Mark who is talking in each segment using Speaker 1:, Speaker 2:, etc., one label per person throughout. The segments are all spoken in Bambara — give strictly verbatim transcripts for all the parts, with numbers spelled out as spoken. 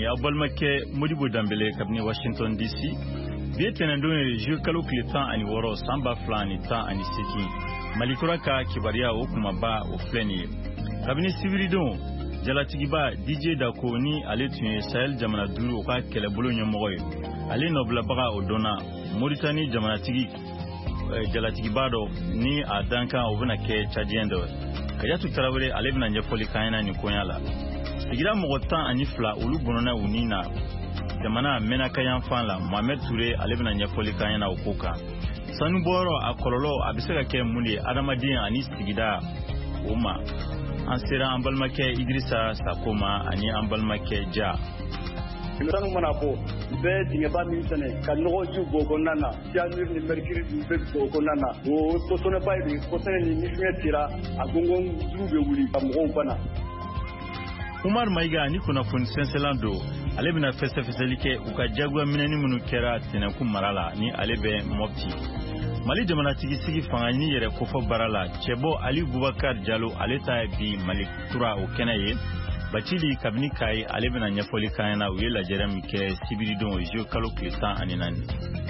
Speaker 1: ni abalmake Modibo Dambele kabni Washington D C bietenen don jeu kalo kletan ani woro samba flani ta ani seki malikura ka kibaria okuma ba ofleni kabni sibiridon jalatigiba D J Dakoni ale tun Sahel jamana duru ka kelebolo nyomoy ale nobla baga odona Mauritanie jamana tigi jalatigiba do ni adanka obuna ke chadiendo kayatu Traoré ale bina nyefoli kaina ni konyala sigira mogota ani fla ulu bonona unina jamana mena kayan fanla Mohamed Touré ale bina nyefoli kaina okoka sanu boro akololo abiseka ke mundi adamadin ani sigida uma ansera ambalmake Idrissa Sakoma ani ambalmake Ja
Speaker 2: Imran Manabo be dingeba mitane kanogo ju gogonana jamir ni mercury be gogonana o posone bayri posone ni nifetira agongon jube wuli amgo bana
Speaker 1: Umar Maiga ni kuna fun senselando alebina feste feselike ukajagwa minani munu kera tenaku marala ni alebe mopti Mali jamana tigi sigi fangani yere kofo barala chebo Ali Boubacar Diallo aleta bi Malik Tura o kenaye Bachili kabini kai alebina nyafoli kaina wela jerami ke sibiridon jeu kalo kletan aninani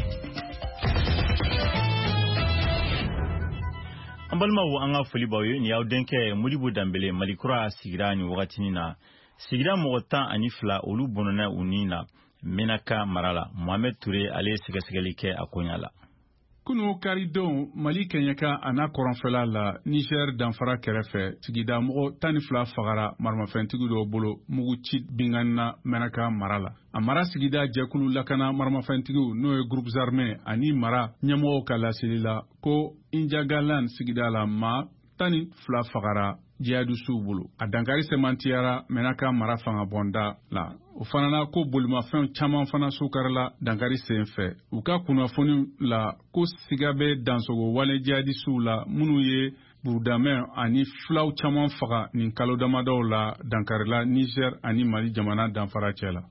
Speaker 1: Ambalma wo anga foli bawe ni awdenke Modibo Dambele Malikura sigirani wakatinina sigira mogota anifla olu bonona unina menaka marala Mohamed Touré ale sigasigalike akonyala
Speaker 3: Kunu karidon Mali Kenyaka ana koronfela la Niger danfara kerefe tigida mogo tanifla fagara marmafentigu do bolo mugu chit binganna menaka marala amara sigida jekulu lakana marmafentigu no groupe armé ani mara nyamo kala silila ko injagalan sigida la ma tani fla fagara jihadu subulu adankari semantiara menaka mara fanga bonda la ufanana ko bolima fen chaman fana sukarla dankari senfe uka kunafoni la ko sigabe dansogo wale jihadi sula munuye burdamen ani flaw chaman faga nin kalo damadaw la dankari la Niger ani Mali jamana danfara chela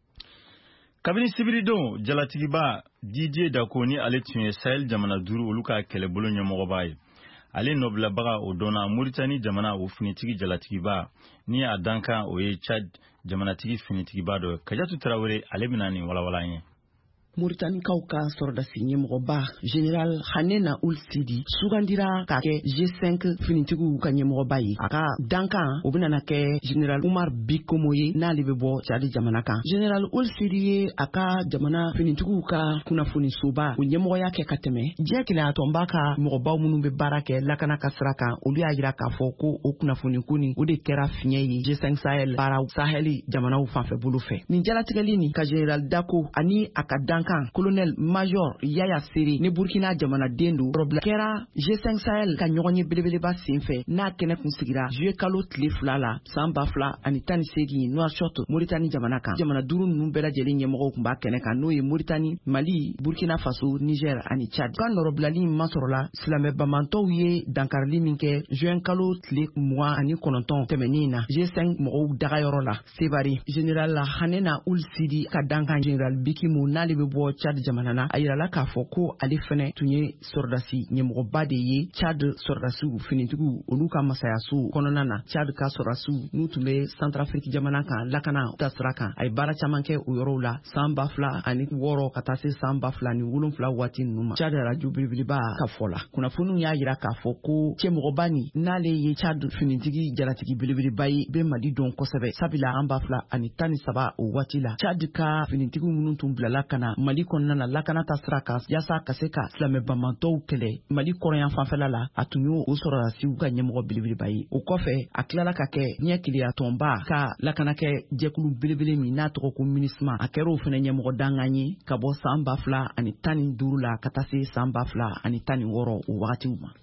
Speaker 1: kabini sibiridon jalatigiba D J Dakoni ale tun Sahel jamana duru oluka kelebolo nyomogo baye ale nobla baga odona Mauritanie jamana o finitigi jalatigiba ni adanka oye Chad jamana tigi finitigiba do kajatu Traoré ale binani wala wala yin
Speaker 4: Mauritanie kauka sorda sinye mogoba General Hanena Ould Sidi sugandira ka ke G cinq finitigu kanye mogoba yi aka danka obina ke General Oumar Bikomoye na libebo Chad jamana kan General Ould Sidi aka jamana finitigu ka kuna funi soba unye mogoya ke kateme je kila atomba ka mogoba munu be barake lakana kasraka olu ya jira ka foko o kuna funi kuni o de kera finye yi G cinq Sahel para Saheli jamana u fanfe bulufe ni jalatigalini ka General Dako ani aka danka Colonel Major Yaya Siri ni Burkina jamana dendu kera G cinq Sahel ka nyonye belebeleba sinfe na kene kunsigira jue kalo tile flala samba fla ani tani segi Nouakchott Mauritanie jamana kan jamana duru numbela jeli nyemoko kumba kene kan no ye Mauritanie Mali Burkina Faso Niger ani Chad kan roblali masorola slame bamanto ye dankarli minke juen kalo tile mois ani kononton temenina G cinq mo daga yorola sebari General Hanena Ould Sidi ka dankan General Bikimu nali be bo Chad jamana na ayirala ka fɔ ko ale fɛnɛ tun ye sɔrdasi ɲɛmɔgɔba de ye Chad sɔrdasiw finitigiw olu ka masayaso kɔnɔna na Chad ka sɔrdasiw n'u tun bɛ Centrafrique jamana kan lakana ta sira kan a ye baara caman kɛ o yɔrɔw la san ba fila ani wɔɔrɔ ka taa se san ba fila ni wolonfila waati ninnu ma Chad radio belebeleba ka fɔ la kunnafoniw y'a yira k'a fɔ ko cɛmɔgɔba nin n'ale ye Chad finitigi jalatigi belebeleba ye bɛ Mali dɔn kosɛbɛ sabula an ba fila ani tan ni saba o waati la Chad ka finitigiw minnu tun bilala kana Mali kɔnɔna na lakana ta sira kan yasa ka se ka silamɛ bamantɔw kɛlɛ Mali kɔrɔyan fanfɛla la a tun y'o o sɔrɔdasiw ka ɲɛmɔgɔ belebeleba ye o kɔfɛ a tilala ka kɛ ɲɛ keleya tɔnba ka lakanakɛ jɛkulu belebele min n'a tɔgɔ ko MINUSMA a kɛra o fɛnɛ ɲɛmɔgɔ dangan ye ka bɔ san ba fila ani tan ni duuru la ka taa se san ba fila ani tan ni wɔɔrɔ o wagatiw ma.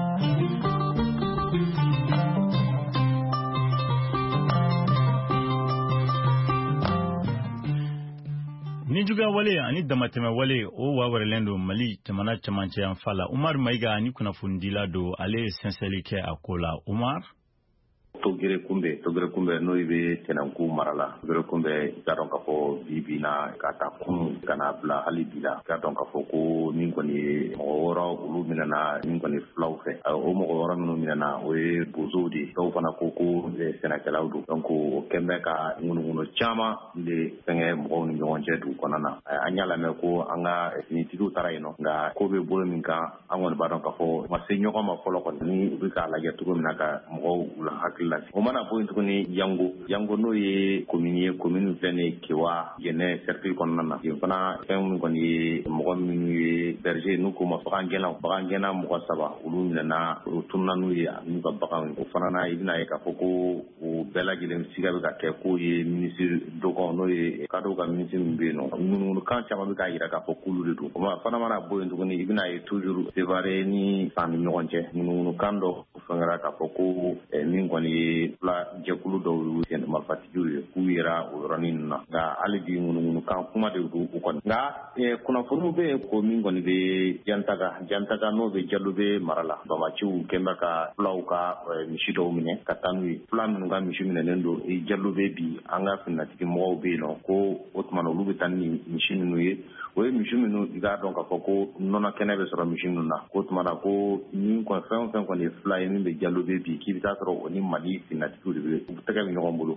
Speaker 1: Nijuga wale ani damateme wale o wawarelendo Mali jamana chamanche anfala Umar Maiga ani kuna fundila do ale senselike akola Umar
Speaker 5: togere kumbe togere kumbe no ibe tenanku marala togere kumbe ka don ka fo bibina ka ta kun kana bla hali bila ka don ka fo ko min ko ni ora ulu minana min ko ni flaufe o mo ora no minana o e bozodi to fana ko ko le senakala du donc o kembe ka ngunu ngunu chama le penge mo ni ngonje du konana anyala me ko anga ni tidu taraino nga ko be bolo min ka angon ba don ka fo ma se nyoko ma folo ko ni bi ka la ya tugo minaka mo la hakilla o mana point ko ni yango yango no ye commune commune plane kiwa yene cercle konana ye fana en ko ni mo mi berger nu ko ma fangela fangela mo saba ulu minana tunna nu ye nu ka bakan o fana na ibina ye ka foko o bela gilen siga be ka ke ko ye ministre dogo no ye kado ka ministre mbe no nu kan chama be ka ira ka foko lu do ma fana mana boy ndu ni ibina ye toujours sévaré ni fami nyonje nu kando fangara ka foko min goni pla jekulu do sen ma fatiju ku ira o ranin na ga alidi nu kan kuma de do ko nga e kuna funu be ko min goni be jantaga jantaga no be jalube marala ba ma ciu kemba ka plauka mishido mine katanu plan nga mishimine nendo e jalube bi anga finna tiki mo be no ko otmano lubi tan ni mishinu no ye o mishiminu iga don ka foko nona kenebe soro mishinu na ko otmana ko ni ko fen fen ko ni fly ni be jalube bi ki ta soro oni mali finna tiki be utaka mi no mbulu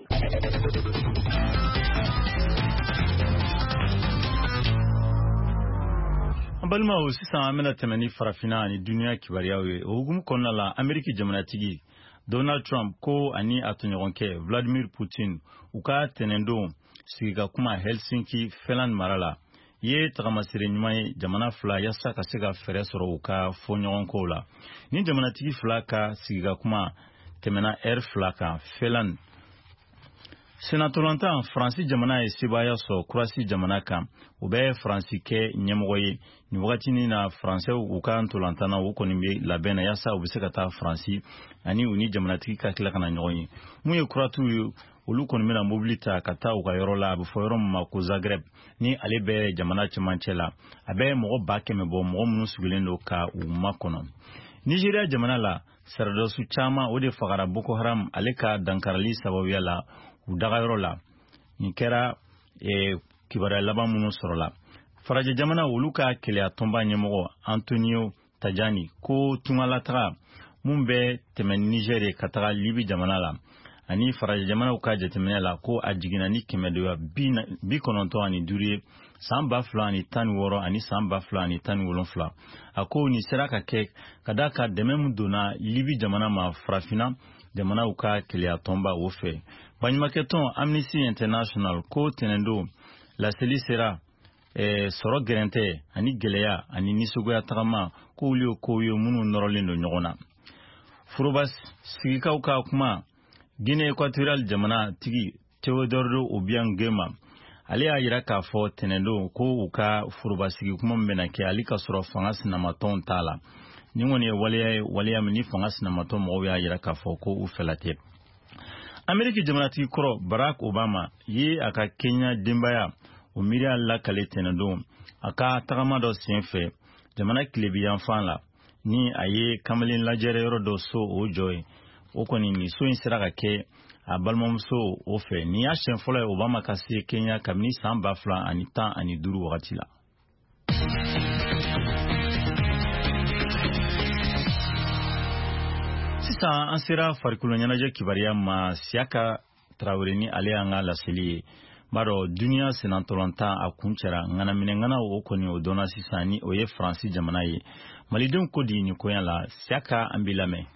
Speaker 1: balma o sisan amena temani farafina ni dunia kibariyawe hugum konna la Ameriki jamanatigi Donald Trump ko ani atonyoronke Vladimir Putin uka tenendo siga kuma Helsinki Finland marala ye tagamasire nyumai jamana fla yasa kasega fere soro uka fonyoronko la ni jamanatigi fla ka siga kuma temena air fla ka Finland Senatolanta Fransi jamana e sibaya so kurasi jamana kam ube Fransi ke nyemoye ni wakati ni na Franse uka ntolantana uko nimbe labena yasa ubise kata Fransi ani uni jamana tika kila kana nyoye muye kuratu uluko nimela mobilita kata uka yorola abufo yoro mako Zagreb ni alebe jamana chimanchela abe mo bake mebo mo munu sugilendo ka umakono Nigeria jamana la sardosu chama ode fagara Boko Haram aleka dankarali sababu yala udaga yoro la ni kera e kibara laba munu sorola faraja jamana uluka kele atomba nyemogo Antonio Tajani ko tungalatra mumbe temen Nigeria katara Libi jamana la ani faraja jamana ukaje temene la ko ajigina ni kemedoya bi bi kononto ani duri samba flani tan woro ani samba flani tan wolon fla ako ni seraka ke kadaka demem dona Libi jamana ma frafina jamana uka kele atomba ofe Banymaketon Amnesty International ko tenendo la seli sera eh, soro gerente ani geleya ani nisugoya tagama ko ulio ko yo munu norolindo nyogona Furubas sigika uka kuma Guinea Equatorial jamana tigi Teodoro Obiang Gema ale ayira ka fo tenendo ko uka furubas sigi kuma mbenake alika soro fangas na maton tala ningone wale wale amni fangas na maton mo ya ayira ka fo ko ufelate Ameriki jamanati koro Barack Obama ye aka Kenya dimbaya umiri alla kale tenado aka tagama do senfe jamana klebi yanfan la ni aye kamalin lajere yoro do so ojoy okoni ni so insira ke abalmom so ofe ni a shenfola Obama kasi Kenya kamni samba fla anita ani duru wakati la Sisa ansira farikulo nyanaje kibaria ma siaka Traoreni ale anga lasili baro dunia senantolanta akunchera ngana mine ngana okoni odona sisani oye Fransi jamana ye malidun kodi ni koyan la siaka ambilame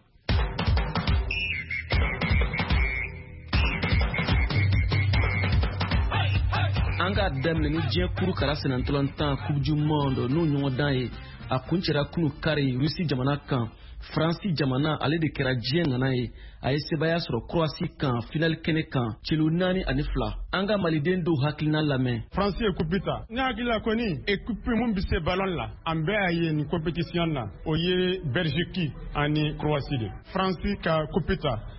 Speaker 6: anga demne ni je kuru kara senantolanta coupe du monde no nyondan ye akunchera kunu kare Russi jamana kan Fransi jamana ale de kera jien ngana ye aye sebaya soro Croatie kan final kene kan chelu nani anifla anga maliden do haklina lame
Speaker 7: Fransi e kupita ni agila koni equipe mun bise ballon la ambe aye ni competition na oye Belgique ani Croatie de Fransi ka kupita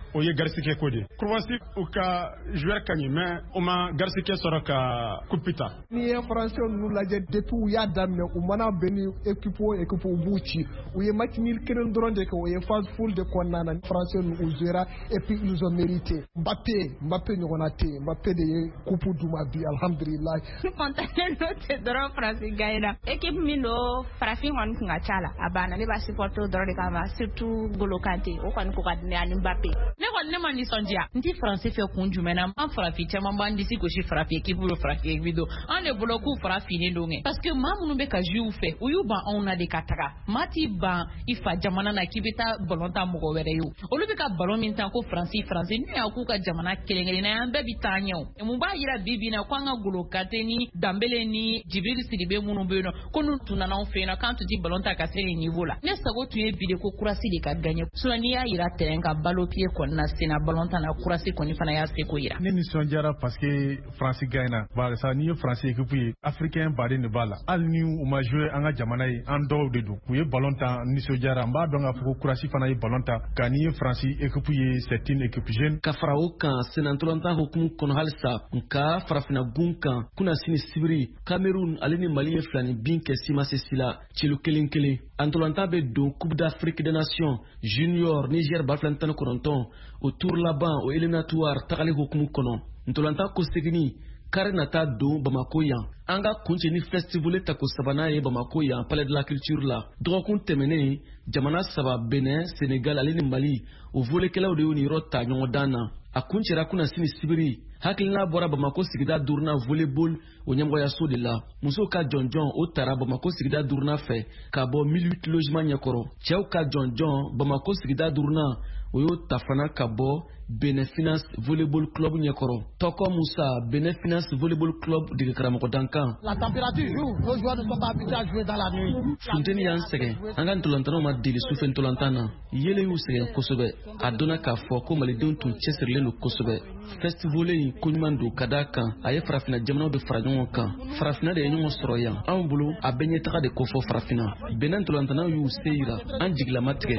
Speaker 7: o ye garisike ko de Croatie u ka joueur ka ɲi mais o ma garisike sɔrɔ ka kupita
Speaker 8: ni ye français nu lajɛ depuis u y'a daminɛ u mana bɛn ni équipe o équipe u b'u ci u ye match nul kelen dɔrɔn de kɛ o ye phase full de kɔnɔna na français nu u jouera et puis ils ont mérité Mbappé Mbappé ɲɔgɔnna tɛ yen Mbappé de ye coupe d'u ma bi alhamdulillah
Speaker 9: kontanen no tɛ dɔrɔn France gagnera équipe min do farafin kɔni kun ka ca la a banna ne b'a supporter dɔrɔn de kama surtout Golo Kanté o kɔni ko ka di ne ani Mbappé ne kɔni ne ma nisɔndiya n ti France fɛ kun jumɛn na an farafin caman b'an disi gosi farafin équipe do farafin équipe do an de bolo k'u farafin don kɛ parce que maa minnu bɛ ka jouer fɛ u y'u ban anw na de ka taga maa t'i ban i fa jamana na k'i bɛ taa ballon ta mɔgɔ wɛrɛ ye olu bɛ ka ballon min ta ko France France n'u y'a k'u ka jamana kelen kelen na an bɛɛ bi taa ɲɛ o mun b'a yira bi bi na ko an ka Golo Kanté ni Dembélé ni Djibril Sidibé minnu bɛ yen nɔ ko n'u tun nana anw fɛ yen nɔ k'an tun ti ballon ta ka se nin niveau la ne sago tun ye bi de ko Croatie de ka gagner sinon n'i y'a yira terrain ka balo pied kɔni na sen na ballon ta na Croatie kɔni fana y'a se ko yira
Speaker 10: ne nisɔndiyara parce que France gagnera barisa n'i ye France équipe ye africain baden de b'a la hali ni u ma jouer an ka jamana ye an dɔw de don u ye ballon ta nisɔndiyara n b'a dɔn k'a fɔ ko Croatie fana ye ballon ta ka n'i ye France équipe ye c'est une équipe jeune
Speaker 6: ka fara o kan senantolanta hukumu kɔnɔ halisa nka farafina gun kan kuna sini sibiri Cameroun ale ni Mali ye filani bin kɛ simasesi la cilo kelen kelen antolanta bɛ don Coupe d'Afrique des Nations junior Niger ba filani tan ni kɔnɔntɔn o tour laban o éliminatoire tagali hukumu kɔnɔ ntolanta ko segini kari nata don Bamako yan an ka kuncɛ ni festival tako sabanan ye Bamako yan Palais de la Culture la dɔgɔkun tɛmɛnen jamana saba Benin Sénégal ale ni Mali o volekɛlaw de y'u ni yɔrɔ ta ɲɔgɔn dan na a kuncɛra kuna sini sibiri hakilina bɔra Bamako sigida duruna volleyball o ɲɛmɔgɔyaso de la musow ka jɔnjɔn o tara Bamako sigida duruna fɛ ka bɔ mille huit logement ɲɛkɔrɔ cɛw ka jɔnjɔn Bamako sigida duruna o y'o ta fana ka bɔ Benin Finance Volleyball Club ɲɛkɔrɔ Tɔkɔ Musa Benin Finance Volleyball Club dege karamɔgɔ dankan
Speaker 8: la température joue nos joueurs ne sont pas habitués à jouer dans la nuit
Speaker 6: funteni y'an sɛgɛn an ka ntolantanaw ma deli sufɛ ntolantan na yele y'u sɛgɛn kosɛbɛ a donna k'a fɔ ko malidenw tun cɛsirilen don kosɛbɛ festival in koɲuman don ka d'a kan a ye farafina jamanaw de fara ɲɔgɔn kan farafina de ye ɲɔgɔn sɔrɔ yan anw bolo a bɛɛ ɲɛtaga de kofɔ farafina Benin ntolantanaw y'u se yira an jigilama tigɛ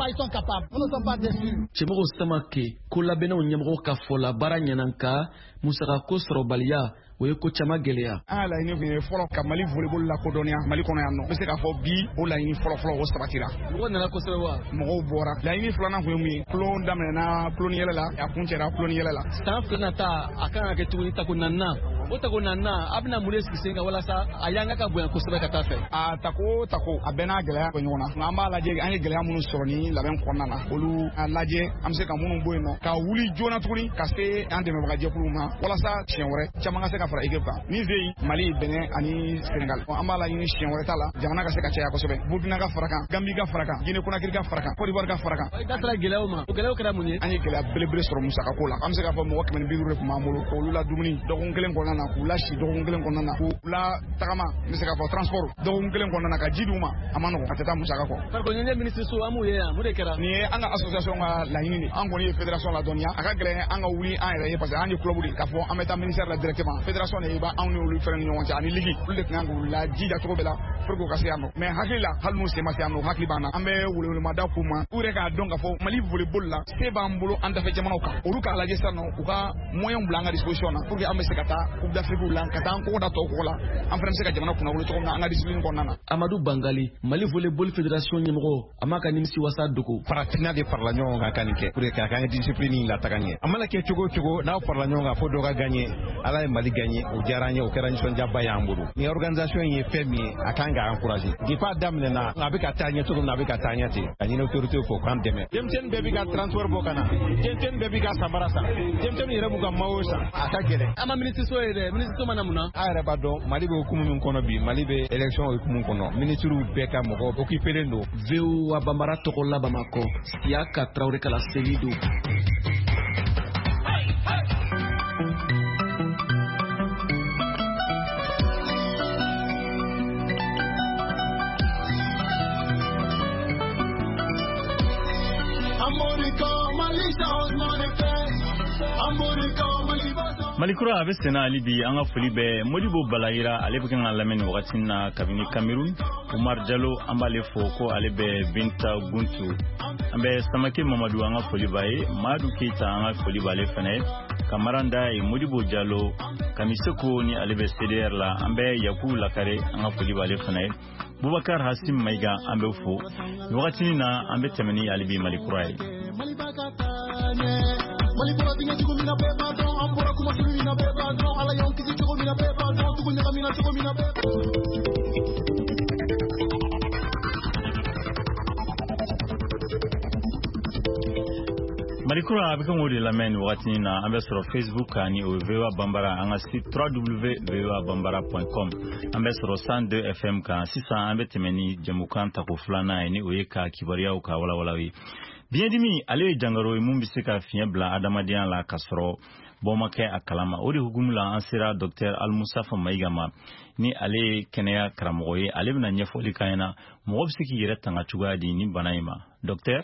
Speaker 6: cɛmɔgɔw Samake ko labɛnnaw ɲɛmɔgɔ ka fɔ la baara ɲɛna nka musaka ko sɔrɔbaliya o ye ko caman gɛlɛya
Speaker 7: an ka laɲini tun ye fɔlɔ ka Mali volleyball lakodɔnniya Mali kɔnɔ yan nɔ n bɛ se k'a fɔ bi o laɲini fɔlɔfɔlɔ o sabatira
Speaker 6: mɔgɔw nana kosɛbɛ wa
Speaker 7: mɔgɔw bɔra laɲini filanan tun ye mun ye kulon daminɛna kuloniyɛlɛ la a kuncɛra kuloniyɛlɛ la
Speaker 6: san filanan ta a kan ka kɛ tuguni tako naaninan o tako naaninan a bɛna mun de sigi sen kan walasa a y'an ka bonya kosɛbɛ ka taa fɛ
Speaker 7: a tako tako a bɛɛ n'a gɛlɛya bɛ ɲɔgɔn na nka an b'a lajɛ an ye gɛlɛya minnu sɔrɔ ni labɛn kɔnɔna na olu a lajɛ an bɛ se ka minnu bɔ yen nɔ ka wuli joona tuguni ka se an dɛmɛbagajɛkuluw ma walasa siɲɛ wɛrɛ caman ka se ka fara équipe kan ni ze Mali Benin ani Sénégal an b'a laɲini siɲɛ wɛrɛ ta la jamana ka se ka caya kosɛbɛ Burkina ka fara kan Gambie ka fara kan Guinée Conakry ka fara kan Côte d'Ivoire ka fara kan
Speaker 6: i da sera gɛlɛyaw ma o gɛlɛyaw kɛra mun ye
Speaker 7: an ye gɛlɛya belebele sɔrɔ musaka ko la an bɛ se k'a fɔ mɔgɔ kɛmɛ ni bi duuru de tun b'an bolo k'olu la dumuni dɔgɔkun kelen kɔnɔna na k'u la si dɔgɔkun kelen kɔnɔna na k'u la tagama n bɛ se k'a fɔ transport dɔgɔkun kelen kɔnɔna na ka ji d'u ma a ma nɔgɔn a tɛ taa musaka kɔ
Speaker 6: farikolo ɲɛnajɛ ministre so an m'u ye yan mun de kɛra
Speaker 7: nin ye an ka association ka laɲini de an kɔni ye fédération ladɔnniya a ka gɛlɛn an ka wuli an yɛrɛ ye parce que an ye club de k'a fɔ an bɛ taa ministère la directement fédération de b'a anw ni olu fɛnɛ ni ɲɔgɔn cɛ ani ligue olu de tun kan k'u la jija cogo bɛɛ la pour que u ka se yan nɔ mais hakili la hali n'u sen ma se yan nɔ hakili b'an na an bɛ welewelemada k'u ma u yɛrɛ k'a dɔn k'a fɔ Mali volleyball la se b'an bolo an dafɛ jamanaw kan olu k'a lajɛ sisan nɔ u ka moyen bila an ka disposition na pour que an bɛ se ka taa Coupe d'Afrique la ka taa an kɔkɔ da tɔw kɔkɔ la an fana bɛ se ka jamana kunnawolo cogo min na an ka discipline kɔnɔna na
Speaker 6: Amadou Bangali Mali volleyball fédération ɲɛmɔgɔ a ma ka nimisi wasa dogo
Speaker 10: farafina de farala ɲɔgɔn kan ka nin kɛ pour que k'a k'an ka discipline la taga ɲɛ a mana kɛ cogo o cogo n'aw farala ɲɔgɔn kan fo dɔ ka gagner Ala ye Mali gagner o diyara an ye o kɛra nisɔndiyaba y'an bolo ni organisation in ye fɛn min ye a kan ka encourager depuis a daminɛna a bɛ ka taa ɲɛ cogo min na a bɛ ka taa ɲɛ ten ka ɲini autorité fo k'an dɛmɛ denmisɛnnin bɛɛ bɛ ka transport bɔ ka na denmisɛnnin bɛɛ bɛ ka samara san denmisɛnnin yɛrɛ b'u ka mayo san a ka gɛlɛn
Speaker 6: an ma ministre so ye dɛ ministre so mana mun na
Speaker 10: a yɛrɛ b'a dɔn Mali bɛ hukumu min kɔnɔ bi Mali bɛ élection hukumu kɔnɔ ministres bɛɛ ka mɔgɔ occupélen don
Speaker 6: V O A Bambara tɔgɔ la Bamakɔ Siaka Traoré kala Seydou
Speaker 11: Amorica, Malisa, Osman, Amorica, Malibasa.
Speaker 1: Malikura abe sena alibi anga folibe modibo balayira alebe kan lameni wakatina kabini Cameroon Umar Jallo ambale foko alebe Binta Guntu ambe Samake Mamadou anga folibaye Madu Keita anga folibale fene Kamaranda e Modibo Jallo Kamiseko ni alebe C D R la ambe Yakou Lakare anga folibale fene Boubacar Hassim Maiga ambe fo wakatini na ambe temeni alibi Malikura Malikura tinga chiko mina beba don ambora kuma chiko mina beba don ala yon kisi chiko mina beba don tuku nyaka mina chiko mina beba Malikura abika ngodi la men wakati na ambe sur Facebook ani o Vewa Bambara anga site w w w point vewa bambara point com ambe sur cent deux F M ka six cents ambe temeni jamukanta ko fulana ni oyeka kibaria uka wala wala wi Bienvenue ale jangaro imum bisika fiebla adamadian la kasro bomake akalama ori hugumla ansira Docteur Al Mustafa Maigama ni ale kenea kramoye ale bina nyefoli kaina mo bisiki yere tanga chugadi ni banaima Docteur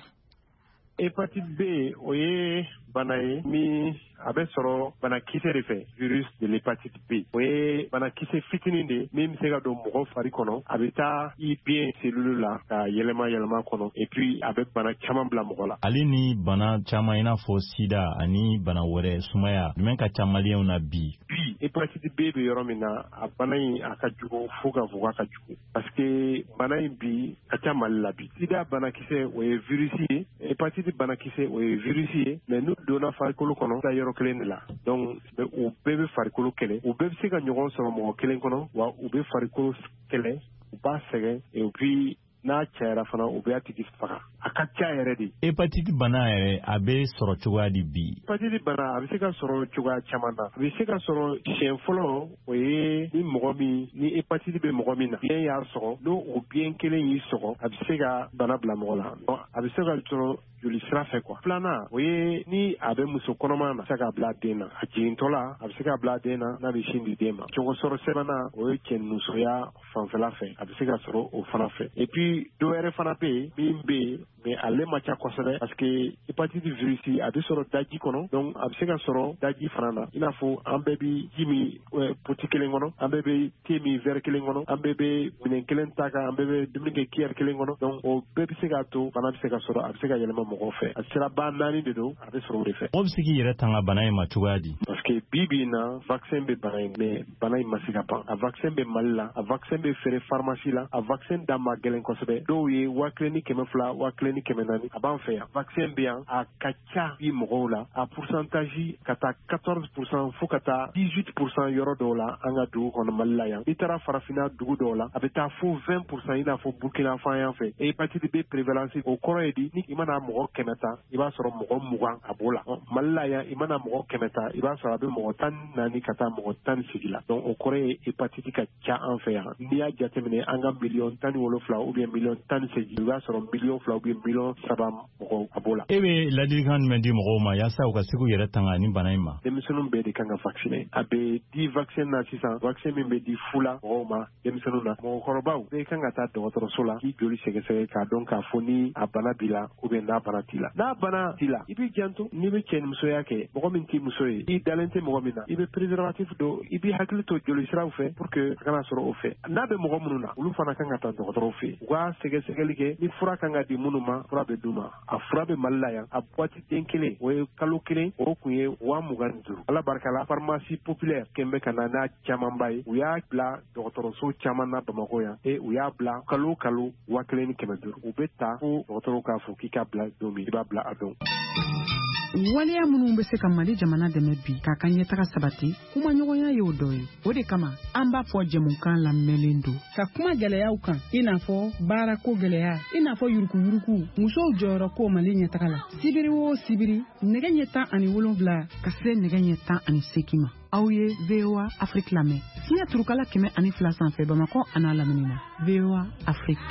Speaker 11: Hépatite B oye banaye mi abe soro bana kise refe virus de l'hépatite B oye bana kise fitininde même sega do mogo fari kono abeta i bien cellule la ka yelema yelema kono et puis avec bana chama bla mogo la
Speaker 1: alini bana chama ina fo sida ani bana wore sumaya men ka chama liye una bi
Speaker 11: bi hépatite B be yoro mina bana yi akajugo fuga fuga akajugo parce que bana yi bi ka chama la bi sida bana kise oye virus yi hépatite bana kise oye virus yi mais nous donna farikolo kono da yoro kelen la donc o bebe farikolo kele o bebe se ka nyogon so mo kelen kono wa o be farikolo kele o ba sege et puis na chaira fana o be atiki faka akacha yere di
Speaker 1: hepatite bana yere abe soro chuga di bi
Speaker 11: hepatite bana abe se ka soro chuga chamana abe se ka soro chien folo oye ni mogomi ni hepatite be mogomi na bien ya soro no o bien kelen yi soro abe se ka bana bla mogola no abe se ka soro joli sira fɛ quoi filanan o ye ni a bɛ muso kɔnɔma na a bɛ se ka bila den na a jigintɔ la a bɛ se ka bila den na n'a bɛ sin di den ma cogo sɔrɔ sɛbɛnna o ye cɛnimusoya fanfɛla fɛ a bɛ se ka sɔrɔ o fana fɛ et puis dɔ wɛrɛ fana bɛ yen min bɛ yen mais ale ma ca kosɛbɛ parce que hépatite virus a bɛ sɔrɔ daji kɔnɔ donc a bɛ se ka sɔrɔ daji fana na i n'a fɔ an bɛɛ bɛ ji min poti kelen kɔnɔ an bɛɛ bɛ te min verre kelen kɔnɔ an bɛɛ bɛ minɛn kelen ta kan an bɛɛ bɛ dumuni kɛ cuillère kelen kɔnɔ donc o bɛɛ bɛ se k'a to bana bɛ se ka sɔrɔ a bɛ se ka yɛlɛma mɔgɔ fɛ a sera ba naani de don a bɛ sɔrɔ o de fɛ.
Speaker 1: o bɛ se k'i yɛrɛ tanga bana in ma cogoya di.
Speaker 11: parce que bi bi in na vaccin bɛ bana in mais bana in ma se ka ban a vaccin bɛ Mali la a vaccin bɛ feere pharmacie la a vaccin da ma gɛlɛn kosɛbɛ dɔw ye waa kelen ni kɛmɛ fila waa kelen ni kɛmɛ naani a b'an fɛ yan vaccin bɛ yan a ka ca bi mɔgɔw la a pourcentage ka taa quatorze pour cent fo ka taa dix-huit pour cent yɔrɔ dɔw la an ka dugu kɔnɔ Mali la yan n'i taara farafinna dugu dɔw la a bɛ taa fo vingt pour cent i n'a fɔ Burkina fan yan fɛ et hépatite B prévalence o kɔrɔ ye di ni i mana mɔgɔ kɛmɛ ta i b'a sɔrɔ mɔgɔ mugan a b'o la Mali la yan i mana mɔgɔ kɛmɛ ta i b'a sɔrɔ a bɛ mɔgɔ tan naani ka taa mɔgɔ tan sigi la donc o kɔrɔ ye hépatite ka ca an fɛ yan n'i y'a jateminɛ an ka miliyɔn tan ni wolonfila ou bien miliyɔn tan ni segin i b'a sɔrɔ miliyɔn fila ou bien miliyɔn saba mɔgɔw a b'o la.
Speaker 1: e bɛ ladilikan jumɛn di mɔgɔw ma yaasa u ka se k'u yɛrɛ tanga ni bana in ma.
Speaker 11: denmisɛnninw bɛɛ de kan ka vacciner a bɛ di vaccin na sisan vaccin min bɛ di fu la mɔgɔw ma denmisɛnninw na mɔgɔkɔrɔbaw bɛɛ kan ka taa dɔgɔtɔrɔso la k'i joli sɛgɛsɛgɛ k'a dɔn k'a fɔ ni a bana b'i la ou bien n'a bana t'i la n'a bana t'i la i b'i janto n'i bɛ cɛ ni musoya kɛ mɔgɔ min t'i muso ye i dalen tɛ mɔgɔ min na i bɛ préservatif don i b'i hakili to joli siraw fɛ pour que a kana sɔrɔ o fɛ n'a bɛ mɔgɔ minnu na olu fana kan ka taa dɔgɔtɔrɔw fɛ yen u ka sɛgɛsɛgɛli kɛ ni fura kan ka di minnu ma fura bɛ d'u ma a fura bɛ Mali la yan a boîte den kelen o ye kalo kelen o kun ye waa mugan ni duuru ala barika la pharmacie populaire kɛn bɛ ka na n'a camanba ye u y'a bila dɔgɔtɔrɔso caman na Bamakɔ yan e u y'a bila kalo kalo waa kelen ni kɛmɛ duuru u bɛ ta fo dɔgɔtɔrɔw k'a fɔ k'i ka bila don min i b'a bila a don.
Speaker 12: waleya minnu bɛ se ka Mali jamana dɛmɛ bi k'a ka ɲɛtaga sabati kuma ɲɔgɔnya ye o dɔ ye o de kama an b'a fɔ jɛmukan lamɛnlen don ka kuma gɛlɛyaw kan i n'a fɔ baarako gɛlɛya i n'a fɔ yuruguyurugu musow jɔyɔrɔ ko Mali ɲɛtaga la sibiri o sibiri nɛgɛ ɲɛ tan ani wolonwula ka se nɛgɛ ɲɛ tan ani seegin ma aw ye V O A Afrique lamɛn siɲɛ turukala kɛmɛ ani fila sanfɛ Bamakɔ a n'a lamini na V O A Afrique.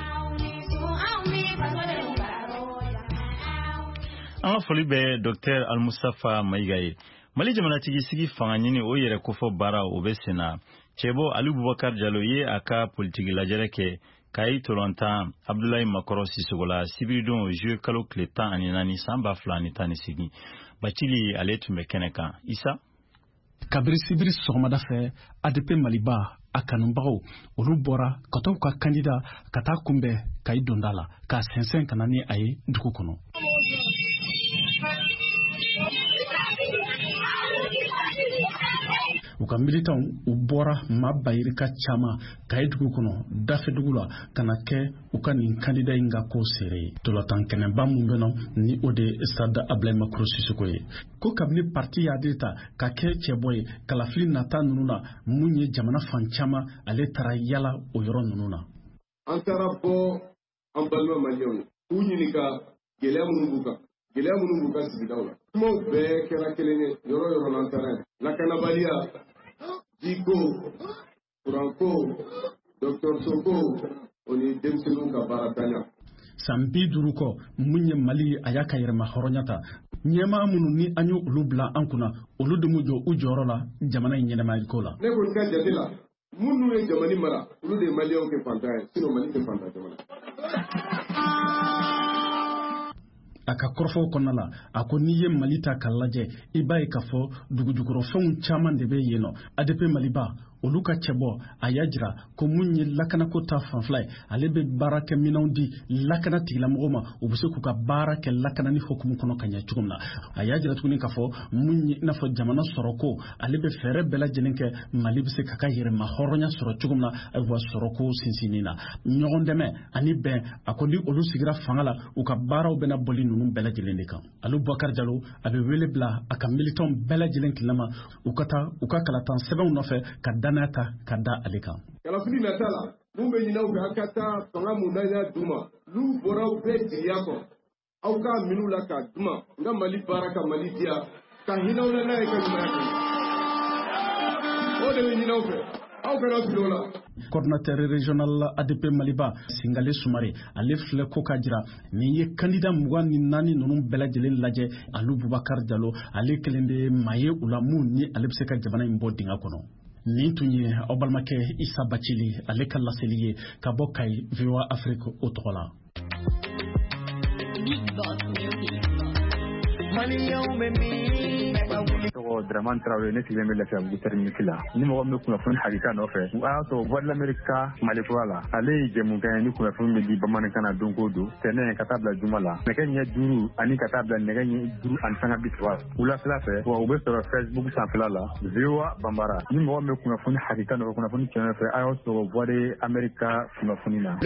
Speaker 1: an ka foli bɛ Docteur Al Mustafa Mayiga ye Mali jamanatigi sigi fanga ɲini o yɛrɛ kofɔ baara o bɛ sen na cɛbɔ Ali Boubacar Jallo ye a ka politiki lajɛrɛ kɛ Kayi Tolontan Abdoulaye Makɔrɔ Sisogola sibiridon juillet kalo tile tan ani naani san ba fila ani tan ni segin Bacili ale tun bɛ kɛnɛ kan Isa.
Speaker 13: kabiri sibiri sɔgɔmada fɛ A D P Maliba a kanubagaw olu bɔra ka taa u ka kandida ka taa kunbɛn Kayi donda la k'a sɛnsɛn ka na ni a ye dugu kɔnɔ. U ka militanw u bɔra maa bayirika caman Kayi dugu kɔnɔ dafe dugu la ka na kɛ u ka nin kandida in ka ko seere ye. Tolatan kɛnɛba mun bɛ na ni o de Stade Ablaye Macron Sisoko ye. Ko kabini parti y'a de ta ka kɛ cɛbɔ ye kalafili nata ninnu na mun ye jamana fan caman ale taara yala o yɔrɔ ninnu na.
Speaker 14: An taara bɔ an balima maliyɛnw k'u ɲininka gɛlɛya minnu b'u kan gɛlɛya minnu b'u ka sigidaw la. Kumaw bɛɛ kɛra kelen ye yɔrɔ yɔrɔ n'an taara yen. Lakanabaliya, jiko, kuranko, dɔgɔtɔrɔsoko o ni denmisɛnninw ka baara tanya.
Speaker 13: San bi duuru kɔ mun ye Mali a y'a ka yɛrɛma hɔrɔnya ta ɲɛmaa minnu ni an ye olu bila an kunna olu de m'u jɔ u jɔyɔrɔ la jamana in ɲɛnɛmayali ko la.
Speaker 14: Ne ko n ka jate la minnu ye jamana mara olu de ye maliyɛnw kɛ fantan ye sinon Mali tɛ fantan jamana.
Speaker 13: A ka kɔrɔfɔw kɔnɔna la a ko n'i ye Mali ta k'a lajɛ i b'a ye k'a fɔ dugujukɔrɔfɛnw caman de bɛ yen nɔ. A D P Maliba olu ka cɛbɔ a y'a jira ko mun ye lakanako ta fanfila ye ale bɛ baara kɛ minɛnw di lakana tigilamɔgɔw ma u bɛ se k'u ka baara kɛ lakana ni hukumu kɔnɔ ka ɲɛ cogo min na. A y'a jira tuguni k'a fɔ mun ye i n'a fɔ jamana sɔrɔko ale bɛ fɛɛrɛ bɛɛ lajɛlen kɛ Mali bɛ se k'a ka yɛrɛma hɔrɔnya sɔrɔ cogo min na ayiwa sɔrɔko sinsinni na. Ɲɔgɔn dɛmɛ ani bɛn a ko ni olu sigira fanga la u ka baaraw bɛna boli ninnu bɛɛ lajɛlen de kan. Alu Bubakari Jalo a bɛ wele bila a ka militanw bɛɛ lajɛlen tilama u ka taa u ka kalatan sɛbɛnw nɔfɛ ka danaya ta ka da ale kan.
Speaker 14: Kalafili nata la mun bɛ ɲin'aw fɛ aw ka taa fanga mun n'an y'a d'u ma n'u bɔra aw bɛɛ jigiya kɔ aw k'a min'u la k'a d'u ma n ka Mali baara ka Mali diya ka hin'aw la n'a ye ka ɲumanya kɛ o de bɛ ɲin'aw fɛ aw kana fili o la.
Speaker 13: Coordinateur régional A D P Maliba Singale Sumare ale filɛ ko ka jira nin ye candidat mugan ni naani ninnu bɛɛ lajɛlen lajɛ Alu Bubakari Jalo ale kelen de maa ye u la mun ni ale bɛ se ka jamana in bɔ dingɛ kɔnɔ. Nin tun ye aw balimakɛ Isa Bacili ale ka laseli ye ka bɔ Kayi V O A Afrique o tɔgɔ la.
Speaker 15: tɔgɔ Dramane Traoré ne sigilen bɛ Lafiyabugu terminus la ni mɔgɔ min bɛ kunnafoni hakika nɔfɛ o y'a sɔrɔ Voix de l'Amérique Malifura la ale ye jɛmukan ye ni kunnafoni bɛ di bamanankan na don o don tɛnɛ ka taa bila juma la nɛgɛ ɲɛ duuru ani ka taa bila nɛgɛ ɲɛ duuru ani sanga bi saba wulafɛla fɛ wa u bɛ sɔrɔ Facebook sanfɛla la V O A Bambara ni mɔgɔ min bɛ kunnafoni hakika nɔfɛ kunnafoni tiɲɛ nɔfɛ a y'aw sɔrɔ Voix de l'Amérique kunnafoni na.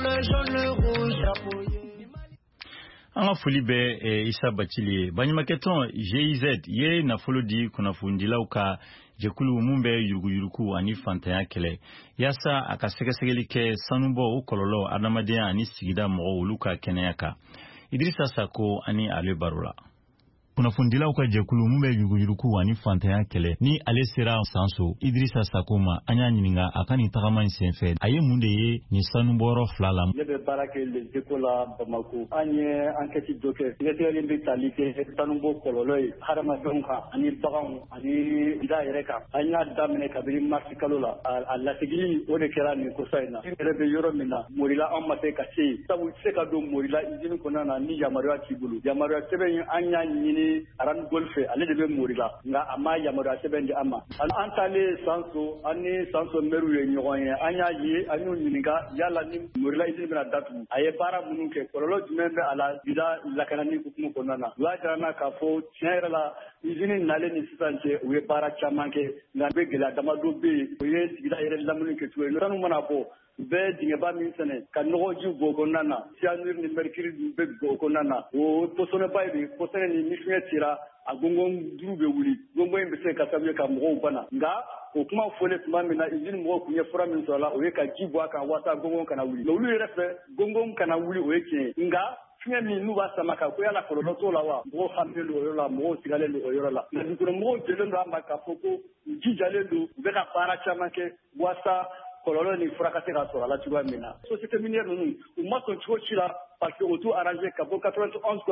Speaker 1: An ka foli bɛ Isa Bacili ye baɲumankɛtɔn G I Z ye nafolo di kunnafonidilaw ka jɛkulu mun bɛ yuruguyurugu ani fantanya kɛlɛ yaasa a ka sɛgɛsɛgɛli kɛ sanubɔ o kɔlɔlɔ adamadenya ani sigida mɔgɔw olu ka kɛnɛya kan. Idrissa Sako ani ale baro la. Kunnafonidilaw ka jɛkulu mun bɛ yuruguyurugu ani fantanya kɛlɛ ni ale sera Sanso Idrissa Sako ma an y'a ɲininka a ka nin tagama in senfɛ a ye mun de ye nin sanubɔyɔrɔ fila la.
Speaker 2: Ne bɛ baara kɛ Les Échos la Bamako an ye enquête dɔ kɛ ɲɛtigɛlen bɛ tali kɛ sanubɔ kɔlɔlɔ ye hadamadenw kan ani baganw ani da yɛrɛ kan an y'a daminɛ kabini marisi kalo la a lasigili o de kɛra nin kosa in na n yɛrɛ bɛ yɔrɔ min na morila an ma se ka se yen sabu se ka don morila usine kɔnɔna na ni yamaruya t'i bolo yamaruya sɛbɛn in an y'a ɲini Aran Golfe ale de bɛ morila nka a ma yamaruya sɛbɛn di an ma an taalen Sanso an ni Sanso mɛriw ye ɲɔgɔn ye an y'a ye an y'u ɲininka yala ni morila usine bɛna datugu a ye baara minnu kɛ kɔlɔlɔ jumɛn bɛ a la sigida lakanani hukumu kɔnɔna na u y'a jira n na k'a fɔ tiɲɛ yɛrɛ la usine nalen ni sisan cɛ u ye baara caman kɛ nka bɛ gɛlɛya damadɔ bɛ yen o ye sigida yɛrɛ lamini kɛcogo ye sanu mana bɔ bɛɛ dingɛba min sɛnɛ ka nɔgɔji bɔ o kɔnɔna na cyanure ni mercure bɛ bɔ o kɔnɔna na o pɔsɔnɛba ye de pɔsɔnɛ ni ni fiɲɛ cira a gɔngɔn duuru bɛ wuli gɔngɔn in bɛ se ka sababu ye ka mɔgɔw bana nka o kuma fɔlen tuma min na usine mɔgɔw tun ye fura min sɔrɔ a la o ye ka ji bɔ a kan walasa gɔngɔn kana wuli nka olu yɛrɛ fɛ gɔngɔn kana wuli o ye tiɲɛ ye nka fiɲɛ min n'u b'a sama kan ko yala kɔlɔlɔ t'o la wa mɔgɔw hamilen don o yɔrɔ la mɔgɔw sigalen don o yɔrɔ la nka dugukɔnɔ mɔgɔw jɛlen don a ma k'a fɔ ko u jijalen don u bɛ ka baara caman kɛ walasa kɔlɔlɔ ni fura ka se ka sɔrɔ a la cogoya min na société minière ninnu u ma sɔn cogo ci la parce que o t'u arrangé ka bɔ quatre-vingt-onze code la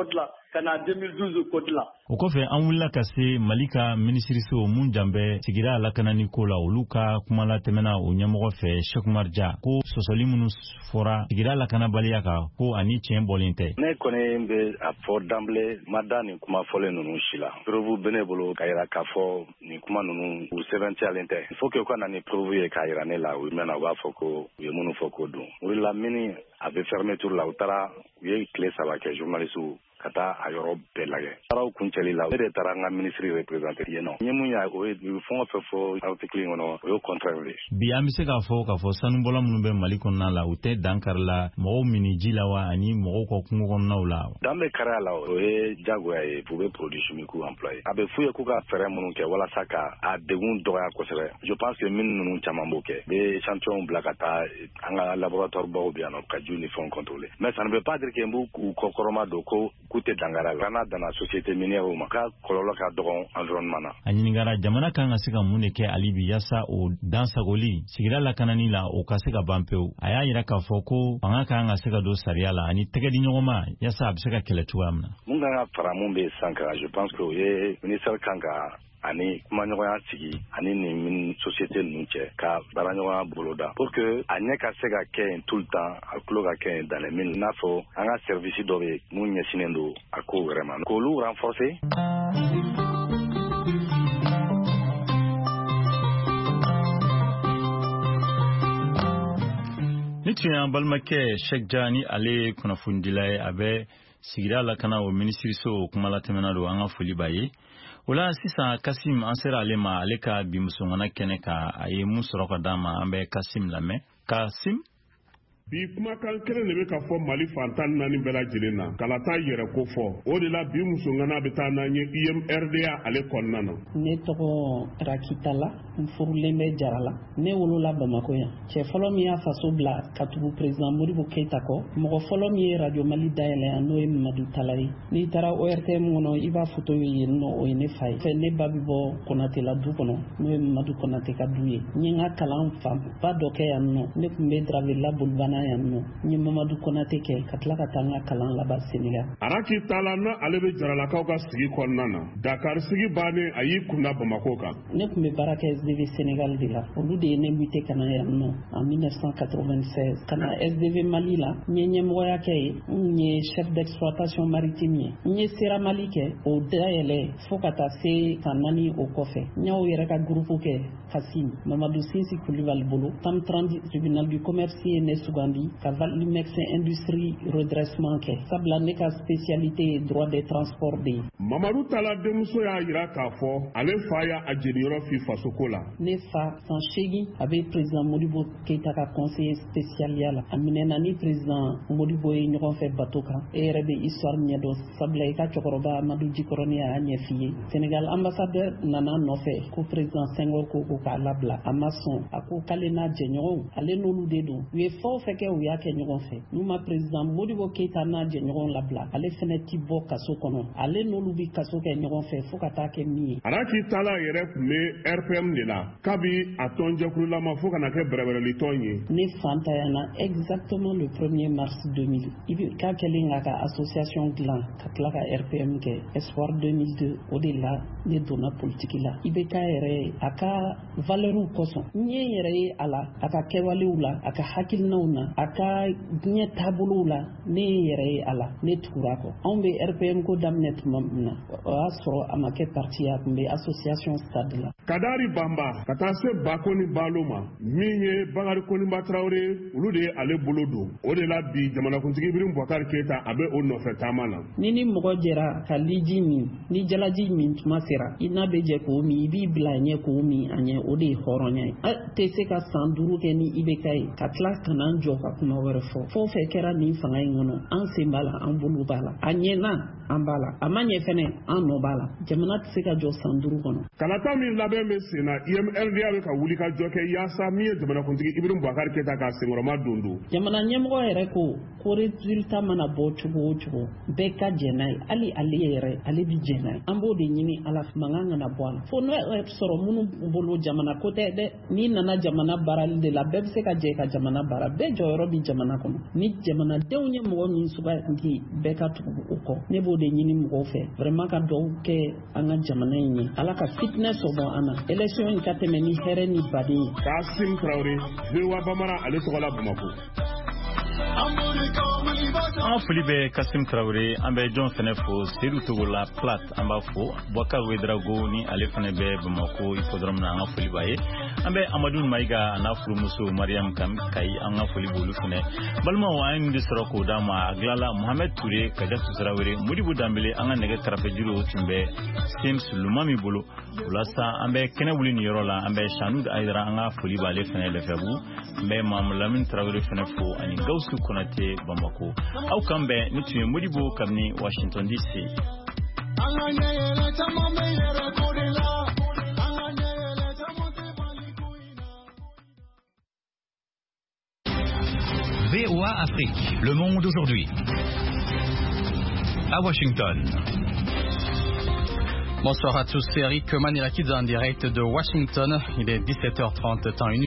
Speaker 2: ka na deux mille douze côté la.
Speaker 1: O kɔfɛ an wulila ka se Mali ka minisiriso mun janbɛ sigira lakanani ko la olu ka kuma la tɛmɛna o ɲɛmɔgɔ fɛ Cheikh Oumar Dia ko sɔsɔli minnu fɔra sigira lakanabaliya kan ko ani tiɲɛ bɔlen tɛ.
Speaker 16: Ne kɔni bɛ a fɔ d'emblée ma da nin kuma fɔlen ninnu si la. Preuve bɛ ne bolo k'a yira k'a fɔ nin kuma ninnu u sɛbɛntiyalen tɛ. Il faut que u ka na ni preuve ye k'a yira ne la u mɛna u b'a fɔ ko u ye minnu fɔ ko don. O de la mini a bɛ fermeture la u taara u ye tile saba kɛ journaliste ka taa a yɔrɔ bɛɛ lajɛ. Taaraw kuncɛli la, ne de taara n ka ministre représenté yen nɔ. N ye mun y'a o ye fɛn o fɛn fɔ article in kɔnɔ o y'o contraire de.
Speaker 1: Bi an bɛ se k'a fɔ k'a fɔ sanubɔla minnu bɛ Mali kɔnɔna la u tɛ dankari la mɔgɔw mini ji la wa ani mɔgɔw ka kungo kɔnɔnaw la.
Speaker 16: Dan bɛ kariya la o ye jagoya ye pour bɛ produits chimiques employé. A bɛ f'u ye k'u ka fɛɛrɛ minnu kɛ walasa ka a degun dɔgɔya kosɛbɛ. Je pense que minnu ninnu caman b'o kɛ. Bɛ échantillon bila ka taa an ka laboratoire baw bɛ yan nɔ ka jiw ni fɛnw contrôler. Mais ça ne veut pas dire que n b'u kɔkɔrɔma don ko k'u tɛ dankari la. N'a dana société minière ma ka kɔlɔlɔ ka dɔgɔn environnement na.
Speaker 1: A ɲininkara jamana kan ka se ka mun de kɛ hali bi yasa o dansagoli sigira lakanani la o ka se ka ban pewu. A y'a yira k'a fɔ ko fanga kan ka se ka don sariya la ani tɛgɛ di ɲɔgɔn ma yasa a bɛ se ka kɛlɛ cogoya min na.
Speaker 16: Mun kan ka fara mun bɛ san kan je pense que o ye ministère kan ka ani kumaɲɔgɔnya sigi ani nin société ninnu cɛ ka baaraɲɔgɔnya boloda pour que a ɲɛ ka se ka kɛ yen tout le temps a tulo ka kɛ yen dans les mines. I n'a fɔ an ka service dɔ bɛ mun ɲɛsinnen don a ko wɛrɛ ma k'olu renforcer.
Speaker 1: Ni tun y'an balimakɛ Cheikh Dia ni ale kunnafondila ye a bɛ sigira lakana o minisiriso kuma la tɛmɛna don an ka foli b'a ye. O la sisan Kasim an sera ale ma ale ka bi musongana kɛnɛ kan a ye mun sɔrɔ ka d'a ma an bɛ Kasim lamɛn. Kasim
Speaker 17: bi kumakan kelen de bɛ ka fɔ Mali fantan naani bɛɛ lajɛlen na kala taa yɛrɛ ko fɔ o de la bi musongana bɛ taa n'an ye I M R D A ale kɔnɔna na.
Speaker 18: Ne tɔgɔ Rakitala n furulen bɛ Jarala ne wolola Bamako yan cɛ fɔlɔ min y'a faso bila ka tugu président Modibo Keita kɔ mɔgɔ fɔlɔ min ye radio Mali dayɛlɛ yan n'o ye Mamadu Tala ye n'i taara O R T M kɔnɔ i b'a photo ye yen nɔ o ye ne fa ye fɛ ne ba bɛ bɔ Konate la du kɔnɔ n'o ye Mamadu Konate ka du ye n ye n ka kalan fanba dɔ kɛ yan nɔ ne tun bɛ Dravela Bolibana yan nɔ n ye Mamadu Konate kɛ ka tila ka taa n ka kalan laban Sénégal.
Speaker 17: Rakitala na ale bɛ jaralakaw ka sigi kɔnɔna na Dakar sigi bannen a y'i kunda Bamako kan.
Speaker 18: Ne tun bɛ baara kɛ S D V Sénégal de la olu de ye ne muté ka na yan nɔ en mille neuf cent quatre-vingt-seize ka na S D V Mali la n ye ɲɛmɔgɔya kɛ yen n ye chef d'exploitation maritime ye n ye Sera Mali kɛ o dayɛlɛ fo ka taa se san naani o kɔfɛ n y'o yɛrɛ ka groupe kɛ Kassim Mamadou Sinsi Kulibali bolo Tam Trandi tribunal du commerce ye ne sugandi ka Valimex industrie redressement kɛ sabula ne ka spécialité ye droit des transports de ye.
Speaker 17: Mamadou Tala denmuso y'a yira k'a fɔ ale fa y'a a jeniyɔrɔ fi fasoko la.
Speaker 18: Ne fa san seegin a bɛ président Modibo Keita ka conseiller spécial ya la a minɛna ni président Modibo ye ɲɔgɔn fɛ bato kan e yɛrɛ bɛ histoire ɲɛdɔn sabula i ka cɛkɔrɔba Amadou Djikɔrɔni y'a ɲɛ f'i ye Sénégal ambassadeur nana nɔfɛ ko président Senghor ko ko k'a labila a ma sɔn a ko k'ale n'a jɛɲɔgɔnw ale n'olu de don u ye fɛn o fɛn kɛ u y'a kɛ ɲɔgɔn fɛ n'u ma président Modibo Keita n'a jɛɲɔgɔnw labila ale fɛnɛ ti bɔ kaso kɔnɔ ale n'olu bi kaso kɛ ɲɔgɔn fɛ fo ka taa kɛ min ye.
Speaker 17: Rakitala yɛrɛ tun bɛ R P M de la kabi a tɔnjɛkurulama fo kana kɛ bɛrɛbɛrɛlitɔn ye.
Speaker 18: Ne fantayana exactement le premier mars deux mille i bɛ k'a kɛlen k'a ka association dilan ka tila ka R P M kɛ Espoir deux mille deux o de la ne donna politique la i bɛ k'a yɛrɛ a ka valeur kosɔn n ye n yɛrɛ ye a la a ka kɛwalew la a ka hakilinaw na a ka diɲɛ taabolow la ne ye n yɛrɛ ye a la ne tugura kɔ anw bɛ R P M ko daminɛ tuma min na o y'a sɔrɔ a ma kɛ parti a tun bɛ association stade la.
Speaker 17: Kadari Bamba ka taa se Bako ni Balo ma min ye Bakari Koninba Traoré olu de ye ale bolo don o de la bi jamanakuntigi Ibrahim Boubacar Keita a bɛ o nɔfɛ taama la.
Speaker 18: Ni ni mɔgɔ jɛra ka liji min ni jalaji min tuma sera i n'a bɛ jɛ k'o min i b'i bila a ɲɛ k'o min a ɲɛ o de ye hɔrɔnya ye a tɛ se ka san duuru kɛ ni I B K ye ka tila ka n'an jɔ ka kuma wɛrɛ fɔ fɛn o fɛn kɛra nin fanga in kɔnɔ an sen b'a la an bolo b'a la a ɲɛna an b'a la a ma ɲɛ fɛnɛ an nɔ b'a la jamana tɛ se ka jɔ san duuru kɔnɔ.
Speaker 17: Kalata min labɛn bɛ sen na I M R D A bɛ ka wuli ka jɔ kɛ yaasa min ye jamanakuntigi Ibrahim Boubacar Keita ka senkɔrɔma don don.
Speaker 18: Jamana ɲɛmɔgɔ yɛrɛ ko ko résultat mana bɔ cogo o cogo bɛɛ ka jɛn n'a ye hali ale yɛrɛ ale bi jɛn n'a ye an b'o de ɲini ala mankan kana bɔ a la fo n'o sɔrɔ minnu bolo jamana ko tɛ dɛ n'i nana jamana baarali de la bɛɛ bɛ se ka jɛ ka jamana baara bɛɛ jɔyɔrɔ bi jamana kɔnɔ ni jamanadenw ye mɔgɔ min suganti bɛɛ ka tugu o kɔ ne b'o de ɲini mɔgɔw fɛ vraiment ka dɔw kɛ an ka jamana in ye ala ka fitinɛ sɔbɔ an na élection in ka tɛmɛ ni hɛrɛ ni baden ye.
Speaker 17: Kassim Traoré V O A Bamara ale tɔgɔ la Bamako.
Speaker 1: An foli bɛ Kassim Traoré an bɛ jɔn fɛnɛ fo Seydou Togo la Plate an b'a fo Boubacar Ouedraogo ni ale fɛnɛ bɛ Bamako hippodrome na an ka foli b'a ye an bɛ Amadou Maïga a n'a furumuso Mariam Kayi an ka foli b'olu fɛnɛ balimaw an ye de sɔrɔ k'o d'a ma a dilala Mohamed Touré Kadiatou Traoré Modibo Dambélé an ka nɛgɛ kɛrɛfɛ juru tun bɛ James Luma min bolo o la sa an bɛ kɛnɛ wuli nin yɔrɔ la an bɛ Chanoud Aïdara an ka foli b'ale fɛnɛ Lefebvre an bɛ Mamadou Lamine Traoré fɛnɛ fo ani Gawusu Konate Bamako aw kan bɛn ni tun ye Modibo kabini Washington D C.
Speaker 19: V O A Afrique, le monde aujourd'hui. À Washington.
Speaker 20: Bonsoir à tous, c'est Eric Manilakidze en direct de Washington. Il est dix-sept heures trente temps unique.